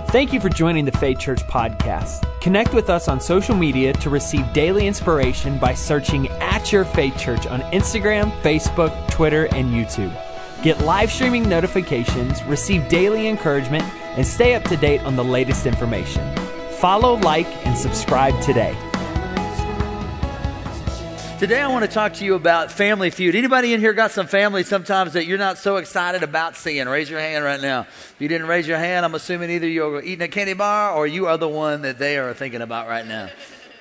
Thank you for joining the Faith Church podcast. Connect with us on social media to receive daily inspiration by searching at Your Faith Church on Instagram, Facebook, Twitter, and YouTube. Get live streaming notifications, receive daily encouragement, and stay up to date on the latest information. Follow, like, and subscribe today. Today I want to talk to you about Family Feud. Anybody in here got some family sometimes that you're not so excited about seeing? Raise your hand right now. If you didn't raise your hand, I'm assuming either you're eating a candy bar or you are the one that they are thinking about right now.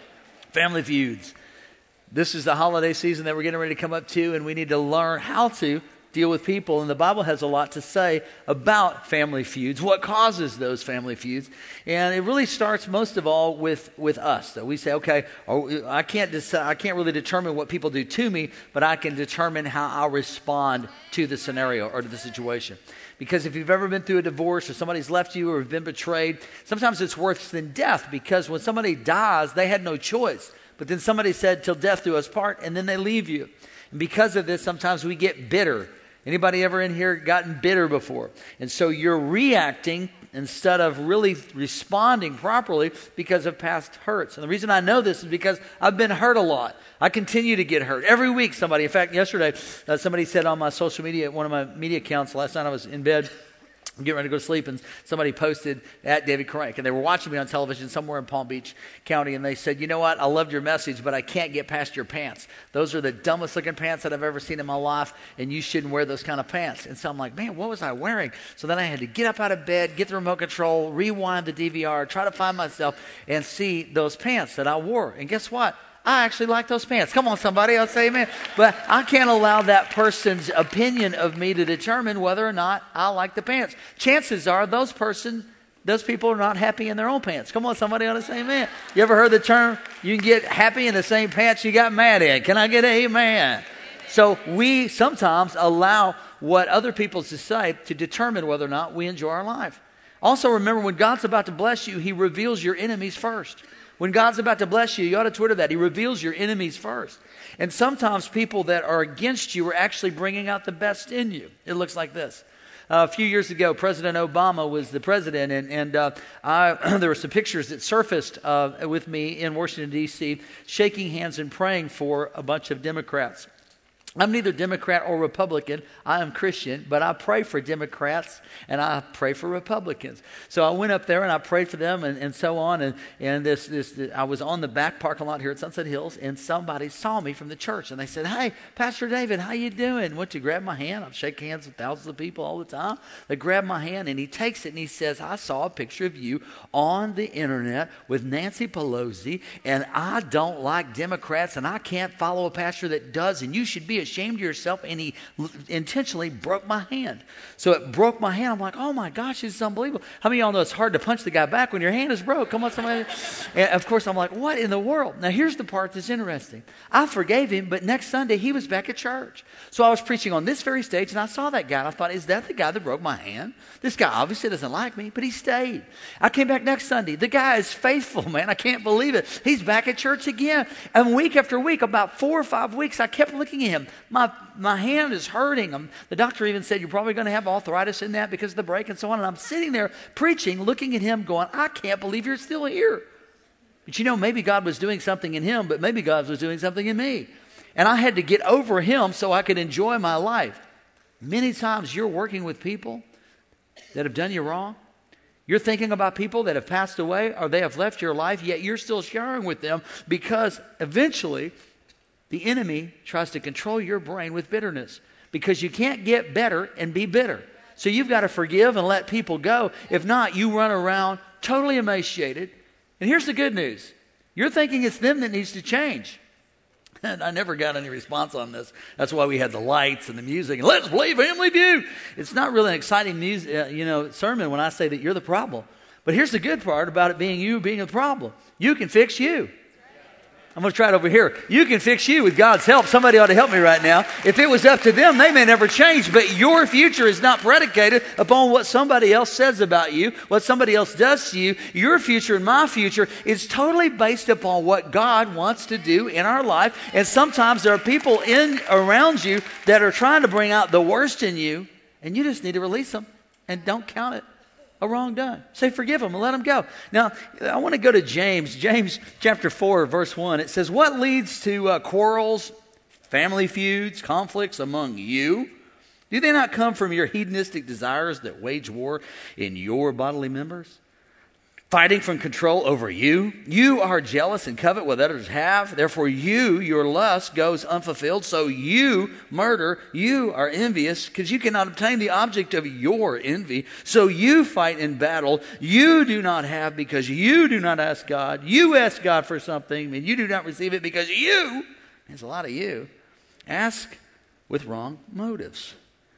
Family Feuds. This is the holiday season that we're getting ready to come up to, and we need to learn how to deal with people. And the Bible has a lot to say about family feuds, what causes those family feuds. And it really starts most of all with us. That we say, okay, I can't really determine what people do to me, but I can determine how I'll respond to the scenario or to the situation. Because if you've ever been through a divorce or somebody's left you or been betrayed, sometimes it's worse than death, because when somebody dies, they had no choice. But then somebody said, till death do us part, and then they leave you. And because of this, sometimes we get bitter. Anybody ever in here gotten bitter before? And so you're reacting instead of really responding properly because of past hurts. And the reason I know this is because I've been hurt a lot. I continue to get hurt. Every week somebody, in fact, yesterday, somebody said on my social media, one of my media accounts, last night I was in bed, getting ready to go to sleep, and somebody posted at David Crank, and they were watching me on television somewhere in Palm Beach County, and they said, you know what, I loved your message, but I can't get past your pants. Those are the dumbest looking pants that I've ever seen in my life, and you shouldn't wear those kind of pants. And so I'm like, man, what was I wearing? So then I had to get up out of bed, get the remote control, rewind the DVR, try to find myself, and see those pants that I wore. And guess what? I actually like those pants. Come on, somebody, I'll say amen. But I can't allow that person's opinion of me to determine whether or not I like the pants. Chances are those people are not happy in their own pants. Come on, somebody ought to say amen. You ever heard the term, you can get happy in the same pants you got mad in? Can I get an amen? So we sometimes allow what other people say to determine whether or not we enjoy our life. Also remember, when God's about to bless you, He reveals your enemies first. When God's about to bless you, you ought to Twitter that. He reveals your enemies first. And sometimes people that are against you are actually bringing out the best in you. It looks like this. A few years ago, President Obama was the president, and there were some pictures that surfaced with me in Washington, D.C., shaking hands and praying for a bunch of Democrats. I'm neither Democrat or Republican. I am Christian, but I pray for Democrats and I pray for Republicans. So I went up there and I prayed for them and so on. And this I was on the back parking lot here at Sunset Hills, and somebody saw me from the church and they said, "Hey, Pastor David, how you doing?" Went to grab my hand. I shake hands with thousands of people all the time. They grab my hand and he takes it and he says, "I saw a picture of you on the internet with Nancy Pelosi, and I don't like Democrats and I can't follow a pastor that does, and you should be ashamed of yourself." And he intentionally broke my hand. So it broke my hand. I'm like, oh my gosh, this is unbelievable. How many of y'all know it's hard to punch the guy back when your hand is broke? Come on, somebody. And of course, I'm like, what in the world? Now, here's the part that's interesting. I forgave him, but next Sunday, he was back at church. So I was preaching on this very stage, and I saw that guy, and I thought, is that the guy that broke my hand? This guy obviously doesn't like me, but he stayed. I came back next Sunday. The guy is faithful, man. I can't believe it. He's back at church again. And week after week, about 4 or 5 weeks, I kept looking at him. My hand is hurting. The doctor even said, you're probably going to have arthritis in that because of the break and so on. And I'm sitting there preaching, looking at him going, I can't believe you're still here. But you know, maybe God was doing something in him, but maybe God was doing something in me. And I had to get over him so I could enjoy my life. Many times you're working with people that have done you wrong. You're thinking about people that have passed away or they have left your life, yet you're still sharing with them because eventually the enemy tries to control your brain with bitterness, because you can't get better and be bitter. So you've got to forgive and let people go. If not, you run around totally emaciated. And here's the good news. You're thinking it's them that needs to change. And I never got any response on this. That's why we had the lights and the music. And let's play Family Feud. It's not really an exciting sermon when I say that you're the problem. But here's the good part about it being you being the problem. You can fix you. I'm going to try it over here. You can fix you with God's help. Somebody ought to help me right now. If it was up to them, they may never change. But your future is not predicated upon what somebody else says about you, what somebody else does to you. Your future and my future is totally based upon what God wants to do in our life. And sometimes there are people around you that are trying to bring out the worst in you, and you just need to release them and don't count it. a wrong done. Say, forgive them and let them go. Now, I want to go to James. James chapter 4, verse 1. It says, what leads to quarrels, family feuds, conflicts among you? Do they not come from your hedonistic desires that wage war in your bodily members? Fighting from control over you? You are jealous and covet what others have. Therefore your lust goes unfulfilled. So you murder. You are envious because you cannot obtain the object of your envy. So you fight in battle. You do not have because you do not ask God. You ask God for something and you do not receive it because you, there's a lot of you, ask with wrong motives.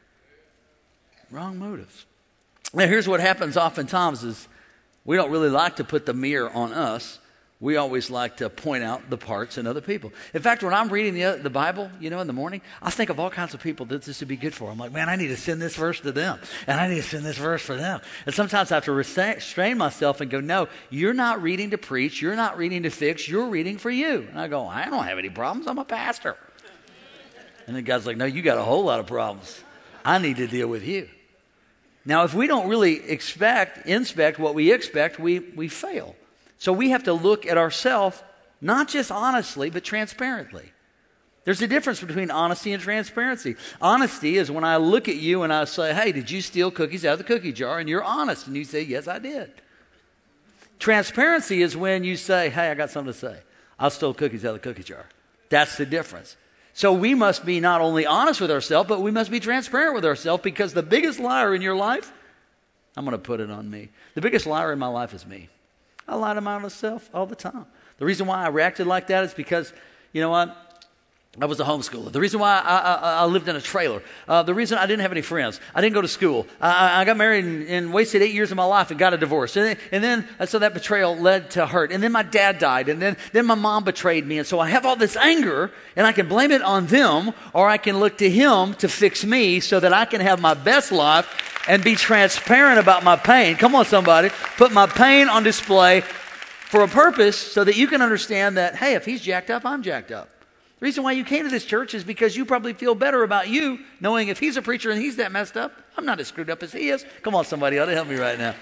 Wrong motives. Now here's what happens oftentimes is we don't really like to put the mirror on us. We always like to point out the parts in other people. In fact, when I'm reading the Bible, in the morning, I think of all kinds of people that this would be good for. I'm like, man, I need to send this verse to them. And I need to send this verse for them. And sometimes I have to restrain myself and go, no, you're not reading to preach. You're not reading to fix. You're reading for you. And I go, I don't have any problems. I'm a pastor. And then God's like, no, you got a whole lot of problems. I need to deal with you. Now, if we don't really inspect what we expect, we fail. So we have to look at ourselves, not just honestly, but transparently. There's a difference between honesty and transparency. Honesty is when I look at you and I say, hey, did you steal cookies out of the cookie jar? And you're honest, and you say, yes, I did. Transparency is when you say, hey, I got something to say. I stole cookies out of the cookie jar. That's the difference. So we must be not only honest with ourselves, but we must be transparent with ourselves because the biggest liar in your life, I'm going to put it on me. The biggest liar in my life is me. I lie to myself all the time. The reason why I reacted like that is because, you know what? I was a homeschooler. The reason why I lived in a trailer. The reason I didn't have any friends. I didn't go to school. I got married and wasted 8 years of my life and got a divorce. And then so that betrayal led to hurt. And then my dad died. And then my mom betrayed me. And so I have all this anger and I can blame it on them or I can look to him to fix me so that I can have my best life and be transparent about my pain. Come on, somebody. Put my pain on display for a purpose so that you can understand that, hey, if he's jacked up, I'm jacked up. The reason why you came to this church is because you probably feel better about you knowing if he's a preacher and he's that messed up, I'm not as screwed up as he is. Come on, somebody ought to help me right now.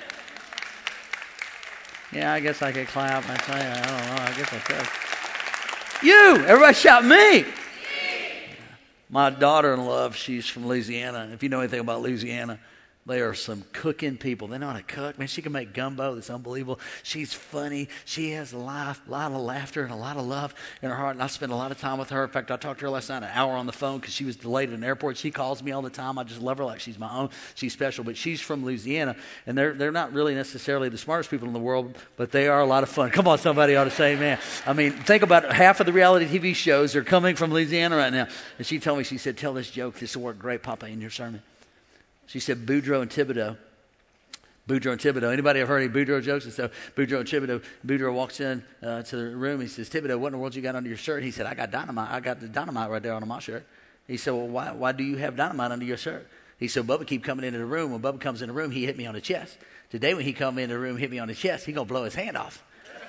Yeah, I guess I could clap. I don't know. I guess I could. You! Everybody shout me! My daughter-in-law, she's from Louisiana. If you know anything about Louisiana, they are some cooking people. They know how to cook. Man, she can make gumbo. That's unbelievable. She's funny. She has a lot of laughter and a lot of love in her heart. And I spend a lot of time with her. In fact, I talked to her last night an hour on the phone because she was delayed at an airport. She calls me all the time. I just love her like she's my own. She's special. But she's from Louisiana. And they're not really necessarily the smartest people in the world, but they are a lot of fun. Come on, somebody ought to say amen. I mean, think about half of the reality TV shows are coming from Louisiana right now. And she told me, she said, tell this joke. This will work great, Papa, in your sermon. She said, Boudreaux and Thibodeau. Boudreaux and Thibodeau. Anybody ever heard any Boudreaux jokes? And so Boudreaux and Thibodeau. Boudreaux walks in to the room. He says, Thibodeau, what in the world you got under your shirt? He said, I got dynamite. I got the dynamite right there under my shirt. He said, well, why do you have dynamite under your shirt? He said, Bubba keep coming into the room. When Bubba comes in the room, he hit me on the chest. Today when he come in the room, hit me on the chest, he going to blow his hand off.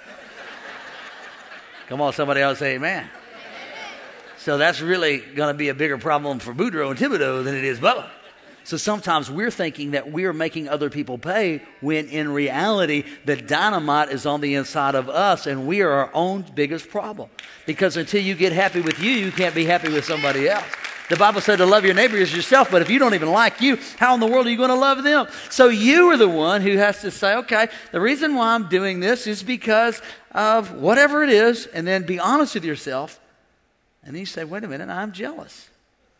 Come on, somebody else say amen. So that's really going to be a bigger problem for Boudreaux and Thibodeau than it is Bubba. So sometimes we're thinking that we're making other people pay when in reality the dynamite is on the inside of us and we are our own biggest problem. Because until you get happy with you, you can't be happy with somebody else. The Bible said to love your neighbor as yourself, but if you don't even like you, how in the world are you going to love them? So you are the one who has to say, okay, the reason why I'm doing this is because of whatever it is, and then be honest with yourself. And then you say, wait a minute, I'm jealous.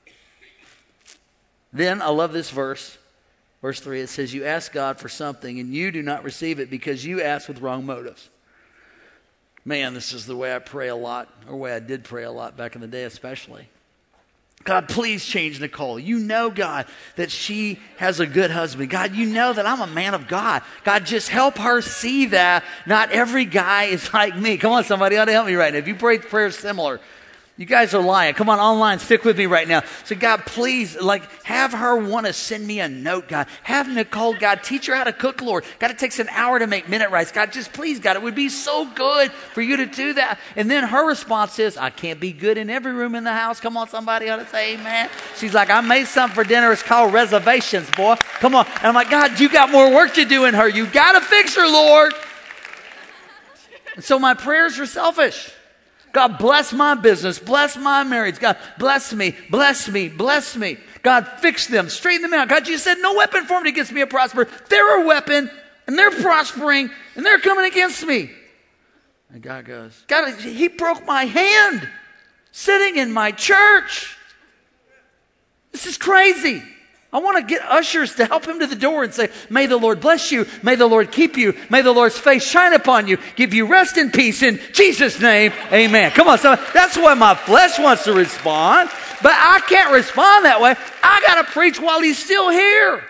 Then, I love this verse, verse 3, it says, you ask God for something and you do not receive it because you ask with wrong motives. Man, this is the way I pray a lot, or the way I did pray a lot back in the day especially. God, please change Nicole. You know, God, that she has a good husband. God, you know that I'm a man of God. God, just help her see that not every guy is like me. Come on, somebody ought to help me right now. If you pray prayers similar, You guys are lying. Come on, online, stick with me right now. So God, please, have her want to send me a note, God. Have Nicole, God, teach her how to cook, Lord. God, it takes an hour to make minute rice. God, just please, God, it would be so good for you to do that. And then her response is, I can't be good in every room in the house. Come on, somebody ought to say amen. She's like, I made something for dinner. It's called reservations, boy. Come on. And I'm like, God, you got more work to do in her. You got to fix her, Lord. And so my prayers are selfish. God, bless my business, bless my marriage. God, bless me, bless me, bless me. God, fix them, straighten them out. God, you said no weapon formed against me will prosper. They're a weapon, and they're prospering, and they're coming against me. And God goes, God, he broke my hand sitting in my church. This is crazy. I want to get ushers to help him to the door and say, may the Lord bless you. May the Lord keep you. May the Lord's face shine upon you. Give you rest and peace in Jesus' name. Amen. Come on. So that's why my flesh wants to respond. But I can't respond that way. I got to preach while he's still here.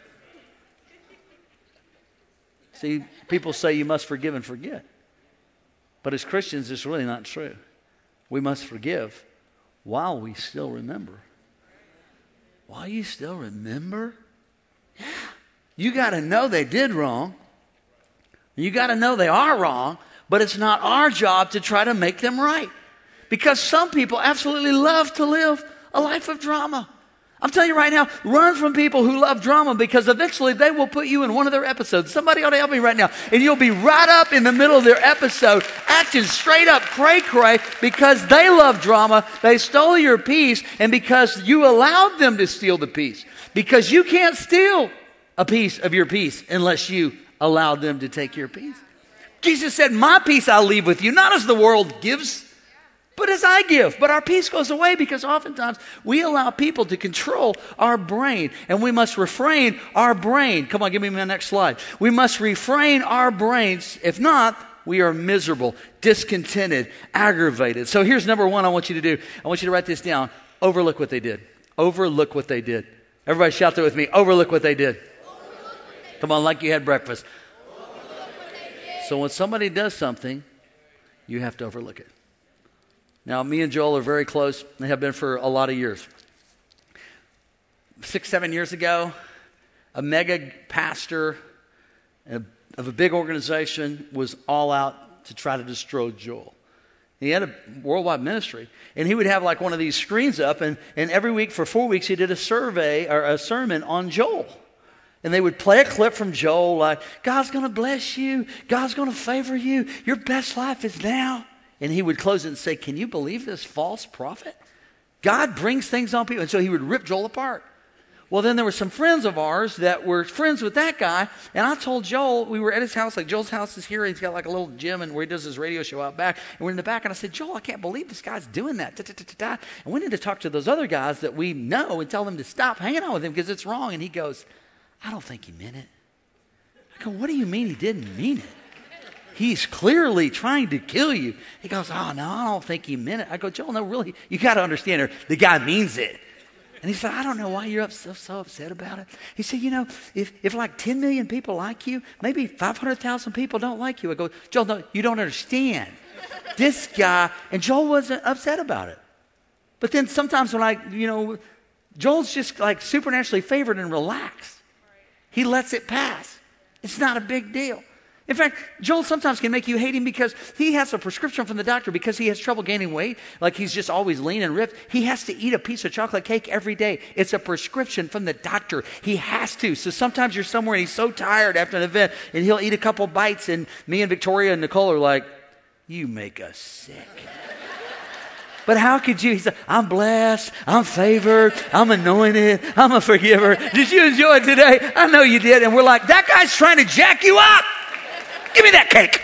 See, people say you must forgive and forget. But as Christians, it's really not true. We must forgive while we still remember. While you still remember? Yeah. You got to know they did wrong. You got to know they are wrong, but it's not our job to try to make them right. Because some people absolutely love to live a life of drama. I'm telling you right now, run from people who love drama because eventually they will put you in one of their episodes. Somebody ought to help me right now. And you'll be right up in the middle of their episode acting straight up cray-cray because they love drama. They stole your peace and because you allowed them to steal the peace. Because you can't steal a piece of your peace unless you allowed them to take your peace. Jesus said, my peace I'll leave with you, not as the world gives, but as I give. But our peace goes away because oftentimes we allow people to control our brain. And we must refrain our brain. Come on, give me my next slide. We must refrain our brains. If not, we are miserable, discontented, aggravated. So here's number one I want you to do. I want you to write this down. Overlook what they did. Overlook what they did. Everybody shout that with me. Overlook what they did. Come on, like you had breakfast. So when somebody does something, you have to overlook it. Now, me and Joel are very close. They have been for a lot of years. 6-7 years ago, a mega pastor of a big organization was all out to try to destroy Joel. He had a worldwide ministry, and he would have like one of these screens up, and every week for 4 weeks he did a survey or a sermon on Joel. And they would play a clip from Joel like, God's going to bless you. God's going to favor you. Your best life is now. And he would close it and say, can you believe this false prophet? God brings things on people. And so he would rip Joel apart. Well, then there were some friends of ours that were friends with that guy. And I told Joel, we were at his house, like Joel's house is here. He's got like a little gym and where he does his radio show out back. And we're in the back. And I said, Joel, I can't believe this guy's doing that. And we need to talk to those other guys that we know and tell them to stop hanging out with him because it's wrong. And he goes, I don't think he meant it. I go, what do you mean he didn't mean it? He's clearly trying to kill you. He goes, oh, no, I don't think he meant it. I go, Joel, no, really, you got to understand her. The guy means it. And he said, I don't know why you're so upset about it. He said, you know, if like 10 million people like you, maybe 500,000 people don't like you. I go, Joel, no, you don't understand. This guy, and Joel wasn't upset about it. But then sometimes when Joel's just like supernaturally favored and relaxed. He lets it pass. It's not a big deal. In fact, Joel sometimes can make you hate him because he has a prescription from the doctor because he has trouble gaining weight. Like he's just always lean and ripped. He has to eat a piece of chocolate cake every day. It's a prescription from the doctor. He has to. So sometimes you're somewhere and he's so tired after an event and he'll eat a couple bites and me and Victoria and Nicole are like, you make us sick. But how could you? He said, I'm blessed. I'm favored. I'm anointed. I'm a forgiver. Did you enjoy it today? I know you did. And we're like, that guy's trying to jack you up. Give me that cake.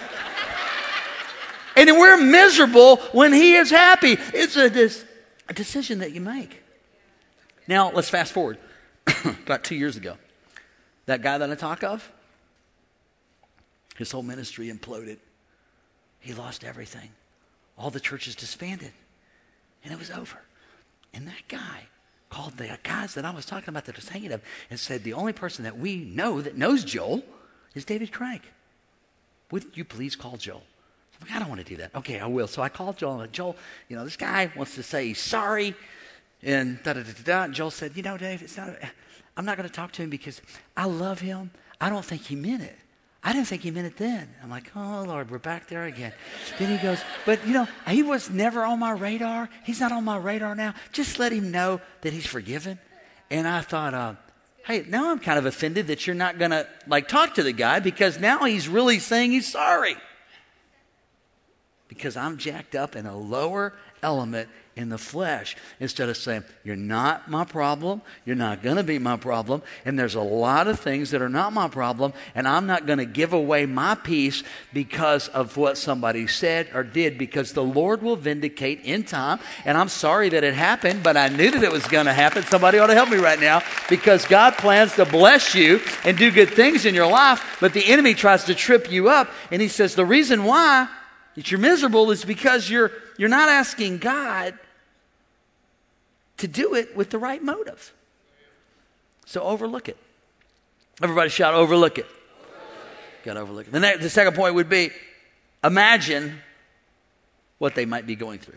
And then we're miserable when he is happy. It's a decision that you make. Now, let's fast forward. About 2 years ago, that guy that I talk of, his whole ministry imploded. He lost everything. All the churches disbanded. And it was over. And that guy called the guys that I was talking about that was hanging up and said, the only person that we know that knows Joel is David Craig. Would you please call Joel? I'm like, I don't want to do that. Okay, I will. So I called Joel. I'm like, Joel, this guy wants to say he's sorry. And da-da-da-da-da. And Joel said, Dave, I'm not going to talk to him because I love him. I don't think he meant it. I didn't think he meant it then. I'm like, oh, Lord, we're back there again. Then he goes, but, he was never on my radar. He's not on my radar now. Just let him know that he's forgiven. And I thought, hey, now I'm kind of offended that you're not going to, talk to the guy because now he's really saying he's sorry. Because I'm jacked up in a lower element in the flesh instead of saying, you're not my problem, you're not going to be my problem, and there's a lot of things that are not my problem, and I'm not going to give away my peace because of what somebody said or did, because the Lord will vindicate in time, and I'm sorry that it happened, but I knew that it was going to happen. Somebody ought to help me right now, because God plans to bless you and do good things in your life, but the enemy tries to trip you up, and he says the reason why that you're miserable is because you're not asking God to do it with the right motive. So overlook it. Everybody shout, overlook it. Got to overlook it. The second point would be, imagine what they might be going through.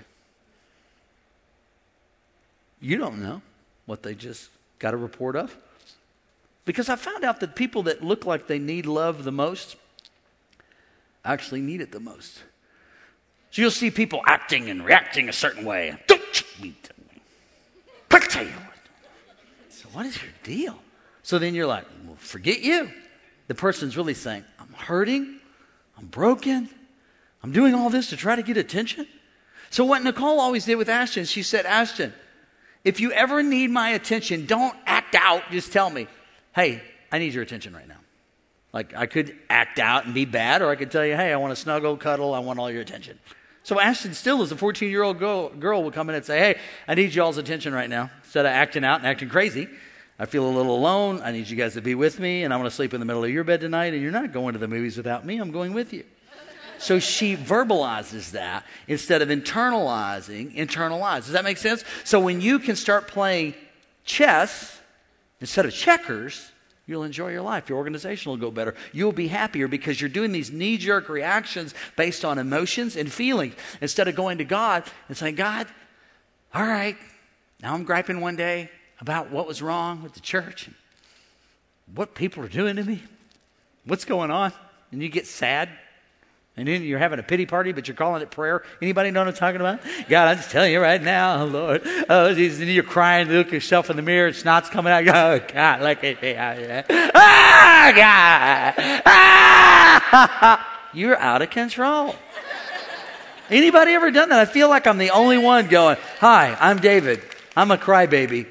You don't know what they just got a report of. Because I found out that people that look like they need love the most actually need it the most. So you'll see people acting and reacting a certain way. Don't you tell you what. So what is your deal? So then you're like, well, forget you. The person's really saying, I'm hurting, I'm broken, I'm doing all this to try to get attention. So what Nicole always did with Ashton, she said, Ashton, if you ever need my attention, don't act out, just tell me, hey, I need your attention right now. I could act out and be bad, or I could tell you, hey, I want to snuggle, cuddle, I want all your attention. So Ashton still, as a 14-year-old girl, will come in and say, hey, I need y'all's attention right now. Instead of acting out and acting crazy, I feel a little alone. I need you guys to be with me, and I want to sleep in the middle of your bed tonight, and you're not going to the movies without me. I'm going with you. So she verbalizes that instead of internalize. Does that make sense? So when you can start playing chess instead of checkers, you'll enjoy your life. Your organization will go better. You'll be happier because you're doing these knee-jerk reactions based on emotions and feelings instead of going to God and saying, God, all right, now I'm griping one day about what was wrong with the church and what people are doing to me. What's going on? And you get sad. And then you're having a pity party, but you're calling it prayer. Anybody know what I'm talking about? God, I'm just telling you right now, Lord. Oh, Jesus. And you're crying, look yourself in the mirror, and snot's coming out. Oh, God, look at me. Ah, God. Ah! You're out of control. Anybody ever done that? I feel like I'm the only one going, hi, I'm David. I'm a crybaby.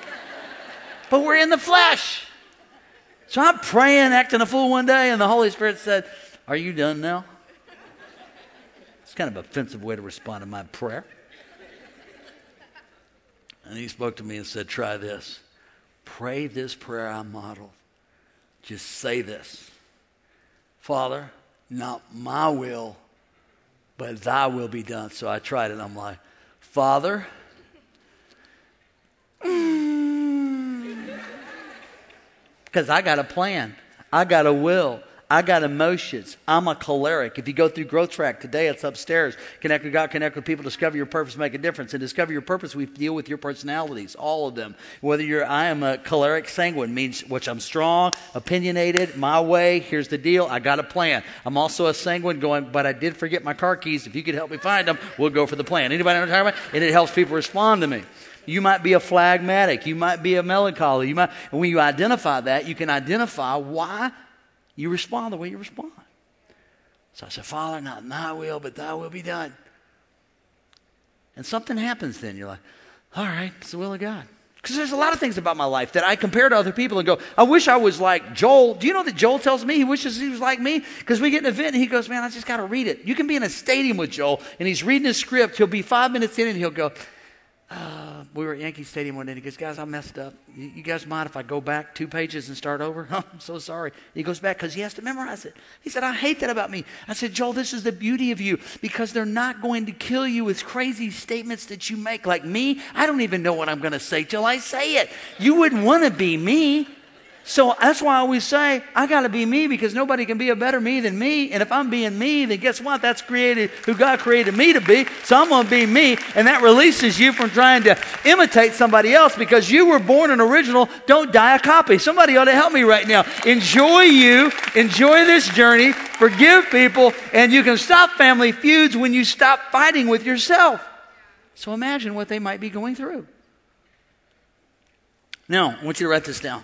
But we're in the flesh. So I'm praying, acting a fool one day, and the Holy Spirit said, are you done now? Kind of an offensive way to respond to my prayer. And he spoke to me and said, try this. Pray this prayer I modeled. Just say this. Father, not my will, but thy will be done. So I tried it. I'm like, Father, because I got a plan. I got a will. I got emotions. I'm a choleric. If you go through Growth Track today, it's upstairs. Connect with God, connect with people, discover your purpose, make a difference. And discover your purpose, we deal with your personalities, all of them. Whether I am a choleric sanguine, means which I'm strong, opinionated, my way. Here's the deal. I got a plan. I'm also a sanguine going, but I did forget my car keys. If you could help me find them, we'll go for the plan. Anybody know what I'm talking about? And it helps people respond to me. You might be a phlegmatic. You might be a melancholy. And when you identify that, you can identify why you respond the way you respond. So I said, Father, not thy will, but thy will be done. And something happens then. You're like, all right, it's the will of God. Because there's a lot of things about my life that I compare to other people and go, I wish I was like Joel. Do you know that Joel tells me he wishes he was like me? Because we get in an event and he goes, man, I just got to read it. You can be in a stadium with Joel and he's reading his script. He'll be 5 minutes in and he'll go, we were at Yankee Stadium one day and he goes, guys, I messed up. You guys mind if I go back 2 pages and start over? Oh, I'm so sorry. He goes back because he has to memorize it. He said, I hate that about me. I said, Joel, this is the beauty of you because they're not going to kill you with crazy statements that you make. Like me, I don't even know what I'm going to say till I say it. You wouldn't want to be me. So that's why I always say, I got to be me because nobody can be a better me than me. And if I'm being me, then guess what? That's created who God created me to be. So I'm going to be me. And that releases you from trying to imitate somebody else because you were born an original. Don't die a copy. Somebody ought to help me right now. Enjoy you. Enjoy this journey. Forgive people. And you can stop family feuds when you stop fighting with yourself. So imagine what they might be going through. Now, I want you to write this down.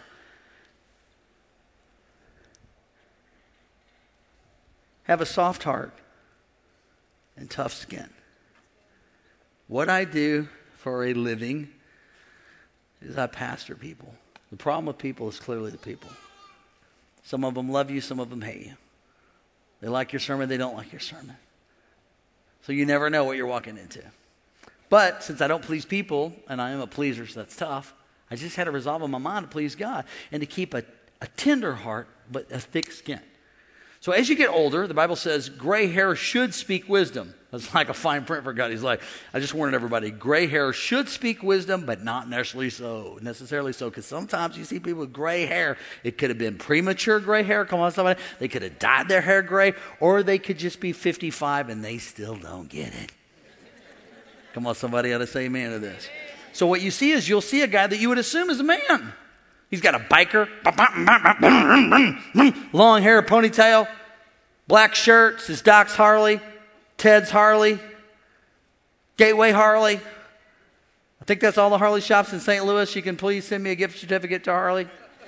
Have a soft heart and tough skin. What I do for a living is I pastor people. The problem with people is clearly the people. Some of them love you, some of them hate you. They like your sermon, they don't like your sermon. So you never know what you're walking into. But since I don't please people, and I am a pleaser, so that's tough, I just had to resolve in my mind to please God and to keep a tender heart but a thick skin. So as you get older, the Bible says gray hair should speak wisdom. That's like a fine print for God. He's like, I just warned everybody, gray hair should speak wisdom, but not necessarily so. Because sometimes you see people with gray hair. It could have been premature gray hair. Come on, somebody. They could have dyed their hair gray, or they could just be 55 and they still don't get it. Come on, somebody ought to say amen to this. So what you see is you'll see a guy that you would assume is a man. He's got a biker, long hair, ponytail, black shirts, his Doc's Harley, Ted's Harley, Gateway Harley. I think that's all the Harley shops in St. Louis. You can please send me a gift certificate to Harley.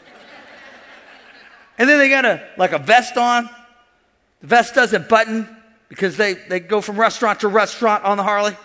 And then they got a vest on. The vest doesn't button because they go from restaurant to restaurant on the Harley.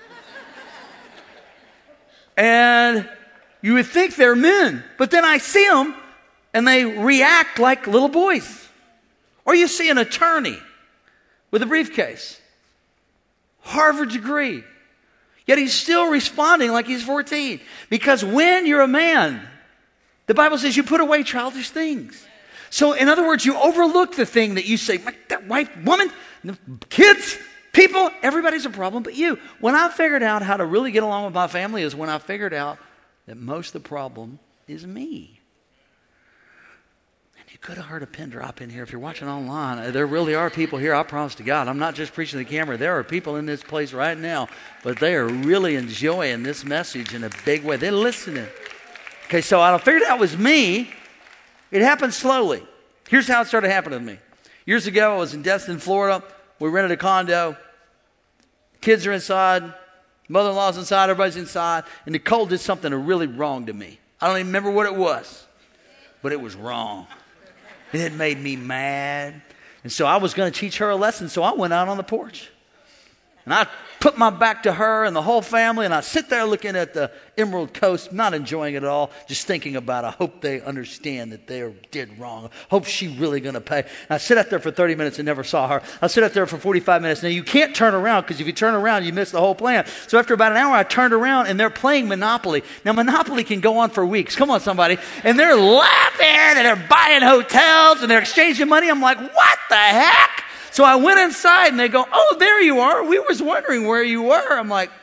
And you would think they're men, but then I see them and they react like little boys. Or you see an attorney with a briefcase, Harvard degree, yet he's still responding like he's 14. Because when you're a man, the Bible says you put away childish things. So in other words, you overlook the thing that you say, that white woman, kids, people, everybody's a problem but you. When I figured out how to really get along with my family is when I figured out that most of the problem is me. And you could have heard a pin drop in here if you're watching online. There really are people here, I promise to God. I'm not just preaching to the camera. There are people in this place right now, but they are really enjoying this message in a big way. They're listening. Okay, so I figured out it was me. It happened slowly. Here's how it started happening to me. Years ago, I was in Destin, Florida. We rented a condo. Kids are inside. Mother-in-law's inside, everybody's inside, and Nicole did something really wrong to me. I don't even remember what it was, but it was wrong. And it made me mad. And so I was going to teach her a lesson, so I went out on the porch. And I put my back to her and the whole family, and I sit there looking at the Emerald Coast, not enjoying it at all, just thinking about, I hope they understand that they did wrong. Hope she's really going to pay. And I sit out there for 30 minutes and never saw her. I sit out there for 45 minutes. Now, you can't turn around, because if you turn around, you miss the whole plan. So after about an hour, I turned around, and they're playing Monopoly. Now, Monopoly can go on for weeks. Come on, somebody. And they're laughing, and they're buying hotels, and they're exchanging money. I'm like, what the heck? So I went inside and they go, oh, there you are. We was wondering where you were. I'm like,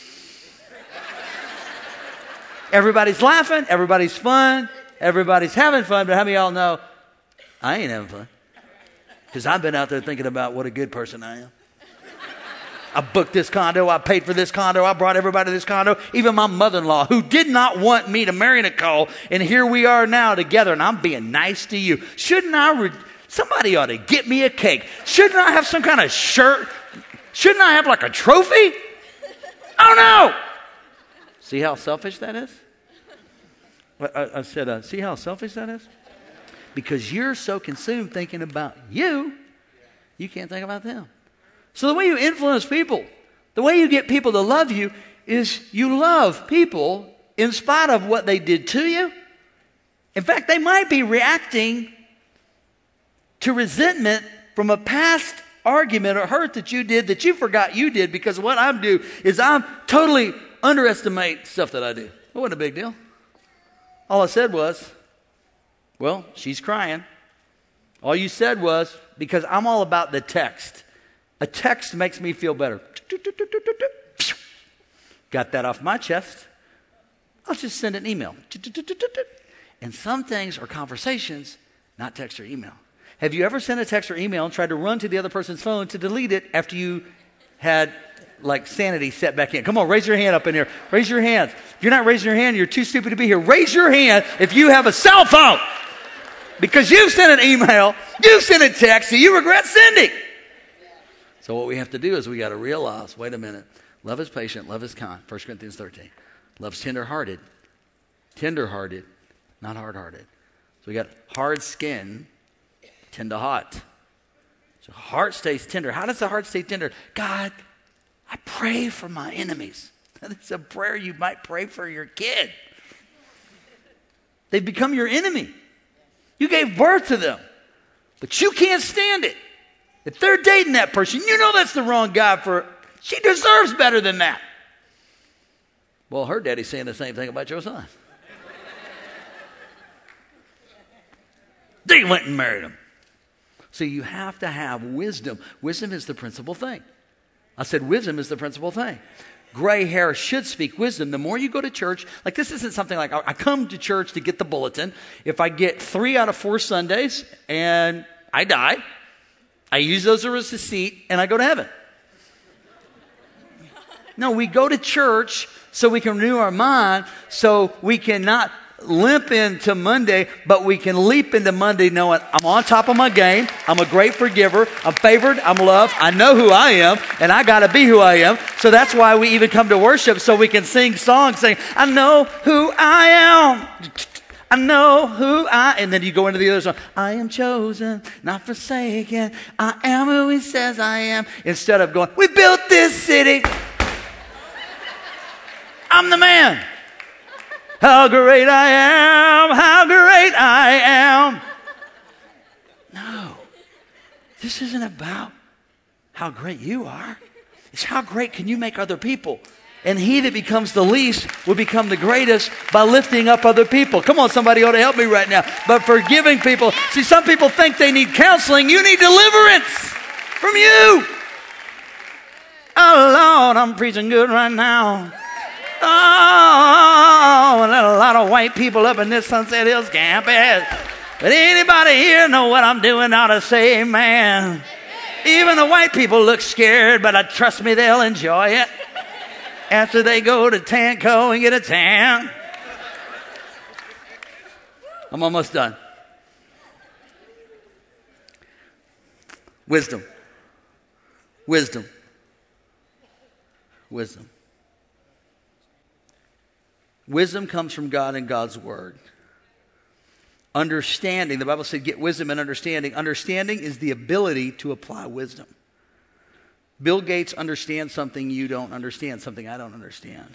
everybody's laughing. Everybody's fun. Everybody's having fun. But how many of y'all know I ain't having fun? Because I've been out there thinking about what a good person I am. I booked this condo. I paid for this condo. I brought everybody to this condo. Even my mother-in-law, who did not want me to marry Nicole. And here we are now together. And I'm being nice to you. Shouldn't I... Somebody ought to get me a cake. Shouldn't I have some kind of shirt? Shouldn't I have like a trophy? Oh, no. See how selfish that is? I said, see how selfish that is? Because you're so consumed thinking about you can't think about them. So the way you influence people, the way you get people to love you is you love people in spite of what they did to you. In fact, they might be reacting to resentment from a past argument or hurt that you did that you forgot you did, because what I'm doing is I'm totally underestimate stuff that I do. It wasn't a big deal. All I said was, well, she's crying. All you said was, because I'm all about the text. A text makes me feel better. Got that off my chest. I'll just send an email. And some things are conversations, not text or email. Have you ever sent a text or email and tried to run to the other person's phone to delete it after you had like sanity set back in? Come on, raise your hand up in here. Raise your hand. If you're not raising your hand, you're too stupid to be here. Raise your hand if you have a cell phone. Because you sent an email, you sent a text that you regret sending. So what we have to do is we got to realize, wait a minute, love is patient, love is kind. 1 Corinthians 13. Love's tenderhearted, not hard-hearted. So we got hard skin, tender heart. So heart stays tender. How does the heart stay tender? God, I pray for my enemies. That's a prayer you might pray for your kid. They've become your enemy. You gave birth to them, but you can't stand it. If they're dating that person, you know that's the wrong guy for her. She deserves better than that. Well, her daddy's saying the same thing about your son. They went and married him. So you have to have wisdom. Wisdom is the principal thing. I said wisdom is the principal thing. Gray hair should speak wisdom. The more you go to church, like this isn't something like I come to church to get the bulletin. If I get 3 out of 4 Sundays and I die, I use those as a receipt and I go to heaven. No, we go to church so we can renew our mind, so we can not limp into Monday, but we can leap into Monday knowing I'm on top of my game. I'm a great forgiver. I'm favored. I'm loved. I know who I am, and I got to be who I am. So that's why we even come to worship, so we can sing songs saying, I know who I am. I know who and then you go into the other song. I am chosen, not forsaken. I am who he says I am. Instead of going, we built this city. I'm the man. How great I am, how great I am. No, this isn't about how great you are. It's how great can you make other people. And he that becomes the least will become the greatest by lifting up other people. Come on, somebody ought to help me right now. But forgiving people. See, some people think they need counseling. You need deliverance from you. Oh, Lord, I'm preaching good right now. Oh, and a lot of white people up in this Sunset Hills campus. But anybody here know what I'm doing? Ought to say amen. Even the white people look scared, but trust me, they'll enjoy it after they go to Tanco and get a tan. I'm almost done. Wisdom. Wisdom. Wisdom. Wisdom comes from God and God's word. Understanding, the Bible said get wisdom and understanding. Understanding is the ability to apply wisdom. Bill Gates understands something you don't understand, something I don't understand.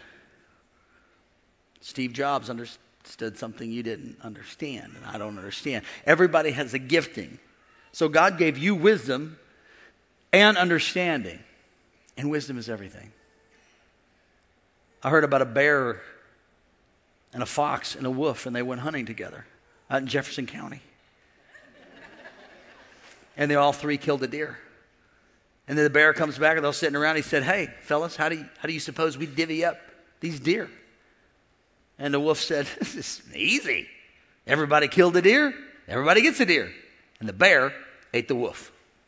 Steve Jobs understood something you didn't understand and I don't understand. Everybody has a gifting. So God gave you wisdom and understanding. And wisdom is everything. I heard about a bear and a fox and a wolf, and they went hunting together out in Jefferson County. And they all 3 killed a deer. And then the bear comes back, and they're all sitting around. He said, hey, fellas, how do you suppose we divvy up these deer? And the wolf said, this is easy. Everybody killed a deer. Everybody gets a deer. And the bear ate the wolf.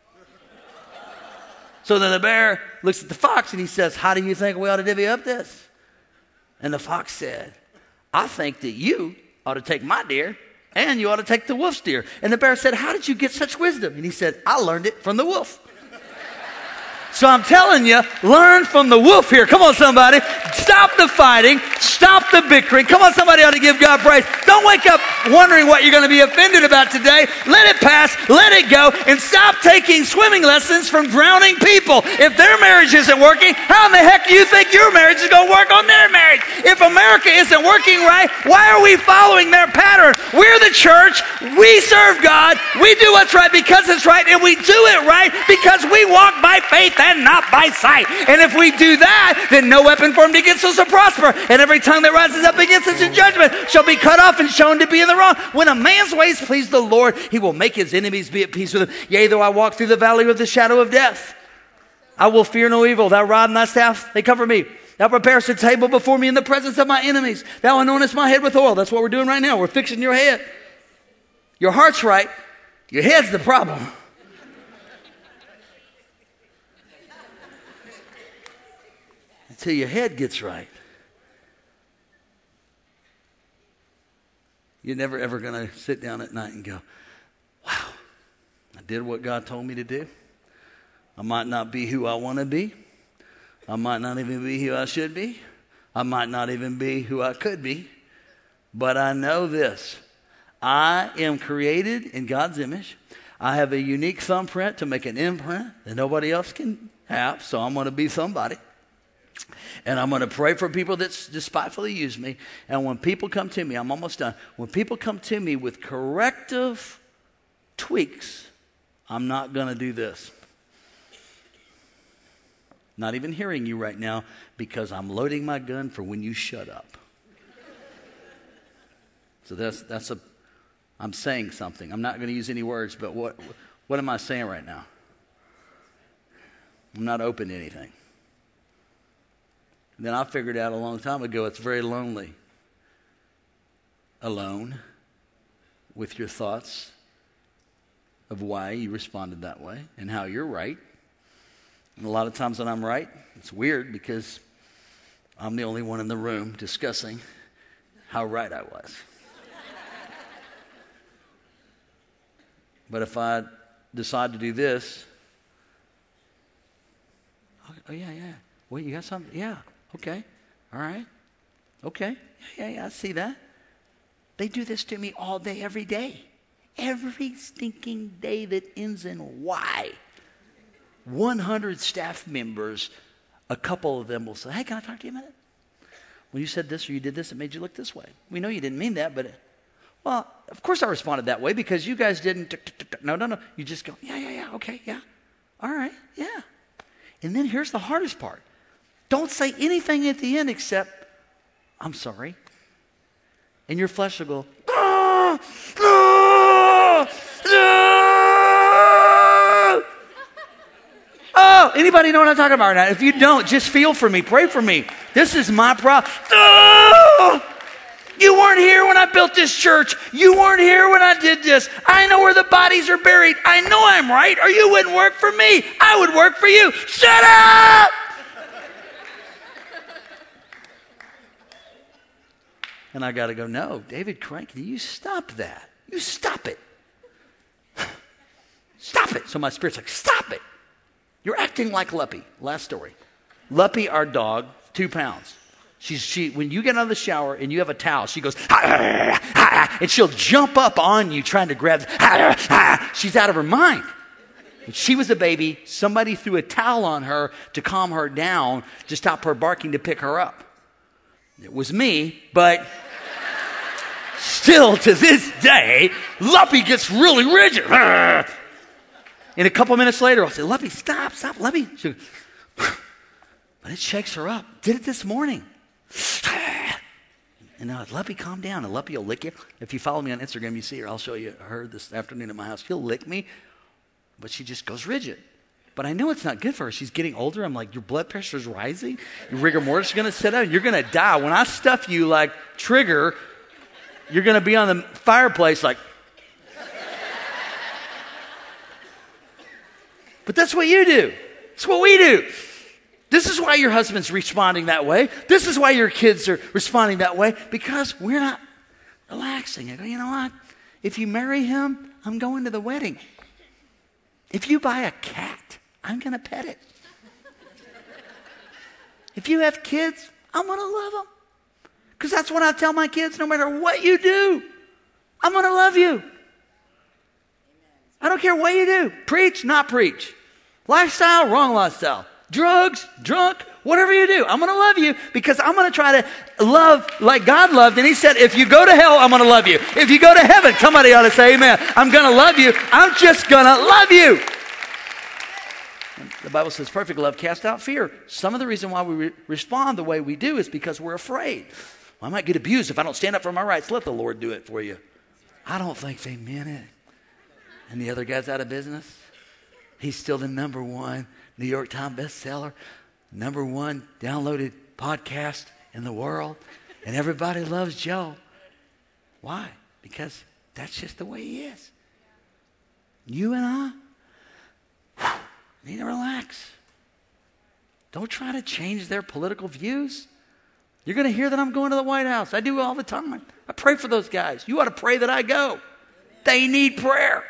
So then the bear looks at the fox, and he says, how do you think we ought to divvy up this? And the fox said, I think that you ought to take my deer and you ought to take the wolf's deer. And the bear said, how did you get such wisdom? And he said, I learned it from the wolf. So I'm telling you, learn from the wolf here. Come on, somebody. Stop the fighting. Stop the bickering. Come on, somebody ought to give God praise. Don't wake up wondering what you're going to be offended about today. Let it pass. Let it go. And stop taking swimming lessons from drowning people. If their marriage isn't working, how in the heck do you think your marriage is going to work on their marriage? If America isn't working right, why are we following their pattern? We're the church. We serve God. We do what's right because it's right. And we do it right because we walk by faith and not by sight. And if we do that, then no weapon formed against us will prosper. And every tongue that rises up against us in judgment shall be cut off and shown to be in the wrong. When a man's ways please the Lord, he will make his enemies be at peace with him. Yea, though I walk through the valley of the shadow of death, I will fear no evil. Thy rod and thy staff, they comfort me. Thou preparest a table before me in the presence of my enemies. Thou anointest my head with oil. That's what we're doing right now. We're fixing your head. Your heart's right. Your head's the problem. Until your head gets right, you're never ever going to sit down at night and go, wow, I did what God told me to do. I might not be who I want to be. I might not even be who I should be. I might not even be who I could be. But I know this. I am created in God's image. I have a unique thumbprint to make an imprint that nobody else can have. So I'm going to be somebody. And I'm going to pray for people that despitefully use me. And when people come to me, I'm almost done. When people come to me with corrective tweaks, I'm not going to do this. Not even hearing you right now because I'm loading my gun for when you shut up. So I'm saying something. I'm not going to use any words, but what am I saying right now? I'm not open to anything. And then I figured out a long time ago it's very lonely. Alone with your thoughts of why you responded that way and how you're right. And a lot of times when I'm right, it's weird because I'm the only one in the room discussing how right I was. But if I decide to do this, oh yeah. Wait, you got something? Yeah. Okay. All right. Okay. Yeah, I see that. They do this to me all day, every day. Every stinking day that ends in Y. 100 staff members, a couple of them will say, hey, can I talk to you a minute? When you said this or you did this, it made you look this way. We know you didn't mean that, but, well, of course I responded that way because you guys didn't, no. You just go, yeah, okay, yeah. All right, yeah. And then here's the hardest part. Don't say anything at the end except, I'm sorry. And your flesh will go, Oh, anybody know what I'm talking about right now? If you don't, just feel for me. Pray for me. This is my problem. You weren't here when I built this church. You weren't here when I did this. I know where the bodies are buried. I know I'm right, or you wouldn't work for me. I would work for you. Shut up! And I got to go, no, David Cranky, you stop that. You stop it. Stop it. So my spirit's like, stop it. You're acting like Luppy. Last story. Luppy, our dog, 2 pounds. She when you get out of the shower and you have a towel, she goes, and she'll jump up on you trying to grab. She's out of her mind. When she was a baby, somebody threw a towel on her to calm her down, to stop her barking, to pick her up. It was me, but still to this day, Luppy gets really rigid. And a couple minutes later, I'll say, Luppy, stop, Luppy. But it shakes her up. Did it this morning. And now, Luppy, calm down. And Luppy will lick you. If you follow me on Instagram, you see her. I'll show you her this afternoon at my house. She'll lick me, but she just goes rigid. But I know it's not good for her. She's getting older. I'm like, your blood pressure's rising. Your rigor mortis is going to set out. You're going to die. When I stuff you like Trigger, you're going to be on the fireplace like... But that's what you do. It's what we do. This is why your husband's responding that way. This is why your kids are responding that way, because we're not relaxing. I go, you know what? If you marry him, I'm going to the wedding. If you buy a cat, I'm going to pet it. If you have kids, I'm going to love them. Because that's what I tell my kids, no matter what you do, I'm going to love you. I don't care what you do. Preach, not preach. Lifestyle, wrong lifestyle. Drugs, drunk, whatever you do. I'm going to love you because I'm going to try to love like God loved. And he said, if you go to hell, I'm going to love you. If you go to heaven, somebody ought to say amen. I'm going to love you. I'm just going to love you. The Bible says perfect love casts out fear. Some of the reason why we respond the way we do is because we're afraid. Well, I might get abused if I don't stand up for my rights. Let the Lord do it for you. I don't think they meant it. And the other guy's out of business. He's still the #1 New York Times bestseller, #1 downloaded podcast in the world, and everybody loves Joe. Why? Because that's just the way he is. You and I need to relax. Don't try to change their political views. You're going to hear that I'm going to the White House. I do all the time. I pray for those guys. You ought to pray that I go. They need prayer.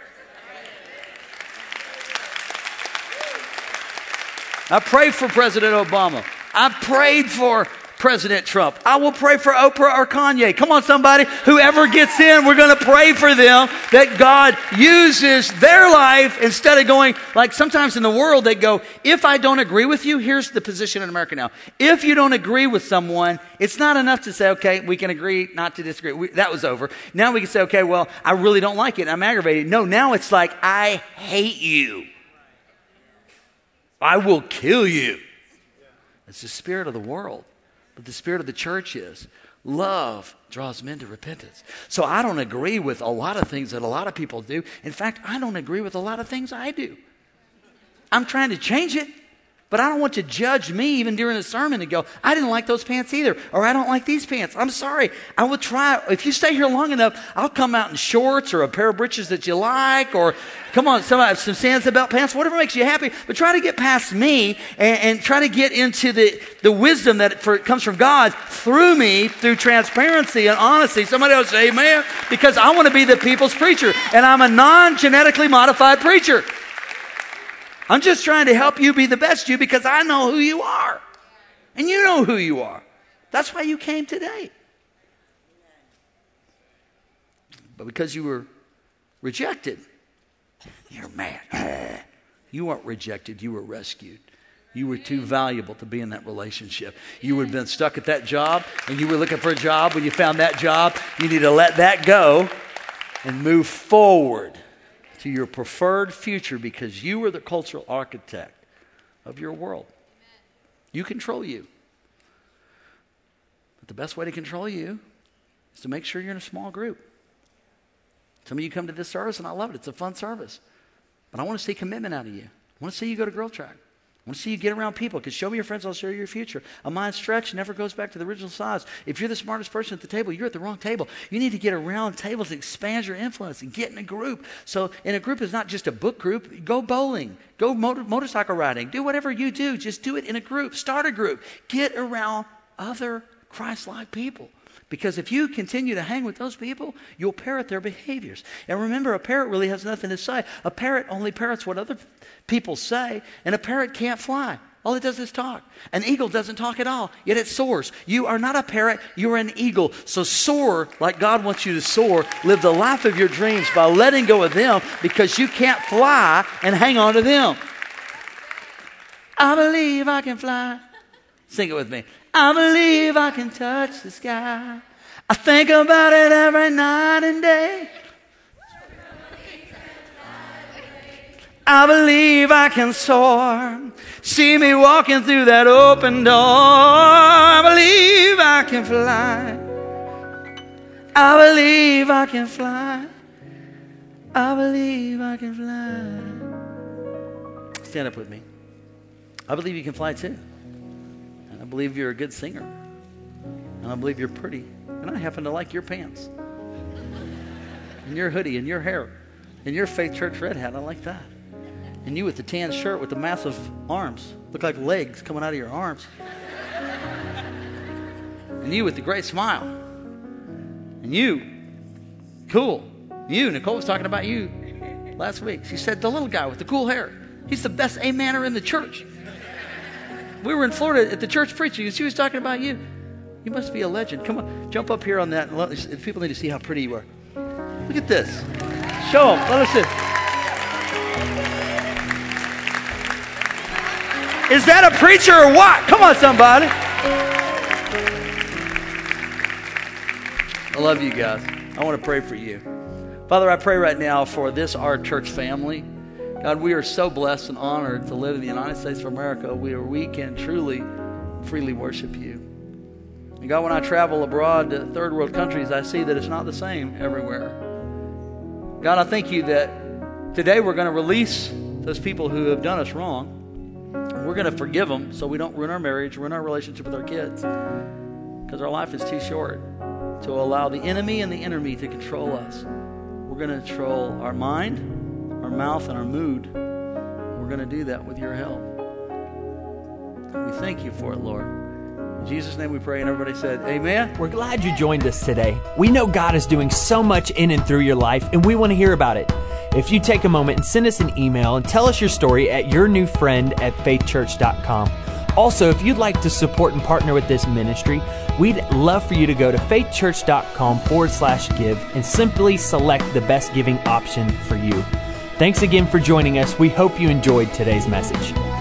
I prayed for President Obama. I prayed for President Trump. I will pray for Oprah or Kanye. Come on, somebody. Whoever gets in, we're going to pray for them that God uses their life instead of going, like sometimes in the world they go, if I don't agree with you, here's the position in America now. If you don't agree with someone, it's not enough to say, okay, we can agree not to disagree. That was over. Now we can say, okay, well, I really don't like it. I'm aggravated. No, now it's like, I hate you. I will kill you. It's the spirit of the world. But the spirit of the church is love draws men to repentance. So I don't agree with a lot of things that a lot of people do. In fact, I don't agree with a lot of things I do. I'm trying to change it, but I don't want to judge me even during a sermon and go, I didn't like those pants either, or I don't like these pants. I'm sorry. I will try. If you stay here long enough, I'll come out in shorts or a pair of breeches that you like, or come on, some Sansa belt pants, whatever makes you happy. But try to get past me and try to get into the wisdom that comes from God through me, through transparency and honesty. Somebody else say amen, because I want to be the people's preacher, and I'm a non-genetically modified preacher. I'm just trying to help you be the best you because I know who you are. And you know who you are. That's why you came today. But because you were rejected, you're mad. You weren't rejected, you were rescued. You were too valuable to be in that relationship. You would have been stuck at that job, and you were looking for a job. When you found that job, you need to let that go and move forward to your preferred future because you were the cultural architect of your world. You control you. But the best way to control you is to make sure you're in a small group. Some of you come to this service, and I love it. It's a fun service. But I want to see commitment out of you. I want to see you go to Girl Track. I want to see you get around people, because show me your friends, I'll show you your future. A mind stretched never goes back to the original size. If you're the smartest person at the table, you're at the wrong table. You need to get around tables that expand your influence and get in a group. So in a group is not just a book group. Go bowling. Go motorcycle riding. Do whatever you do. Just do it in a group. Start a group. Get around other Christ-like people. Because if you continue to hang with those people, you'll parrot their behaviors. And remember, a parrot really has nothing to say. A parrot only parrots what other people say, and a parrot can't fly. All it does is talk. An eagle doesn't talk at all, yet it soars. You are not a parrot, you are an eagle. So soar like God wants you to soar. Live the life of your dreams by letting go of them, because you can't fly and hang on to them. I believe I can fly. Sing it with me. I believe I can touch the sky. I think about it every night and day. I believe I can soar. See me walking through that open door. I believe I can fly. I believe I can fly. I believe I can fly. Stand up with me. I believe you can fly too. And I believe you're a good singer. And I believe you're pretty. And I happen to like your pants. And your hoodie and your hair. And your Faith Church red hat. I like that. And you with the tan shirt with the massive arms. Look like legs coming out of your arms. And you with the great smile. And you, cool. You, Nicole was talking about you last week. She said the little guy with the cool hair. He's the best A-manner in the church. We were in Florida at the church preaching, and she was talking about you. You must be a legend. Come on, jump up here on that. People need to see how pretty you are. Look at this. Show them. Let us see. Is that a preacher or what? Come on, somebody. I love you guys. I want to pray for you. Father, I pray right now for this, our church family. God, we are so blessed and honored to live in the United States of America where we can truly, freely worship you. And God, when I travel abroad to third world countries, I see that it's not the same everywhere. God, I thank you that today we're going to release those people who have done us wrong. We're going to forgive them so we don't ruin our marriage, ruin our relationship with our kids. Because our life is too short to allow the enemy and the enemy to control us. We're going to control our mind, our mouth, and our mood. We're going to do that with your help. We thank you for it, Lord. In Jesus' name we pray, and everybody said, amen. We're glad you joined us today. We know God is doing so much in and through your life, and we want to hear about it. If you take a moment and send us an email and tell us your story at yournewfriend@faithchurch.com. Also, if you'd like to support and partner with this ministry, we'd love for you to go to faithchurch.com/give and simply select the best giving option for you. Thanks again for joining us. We hope you enjoyed today's message.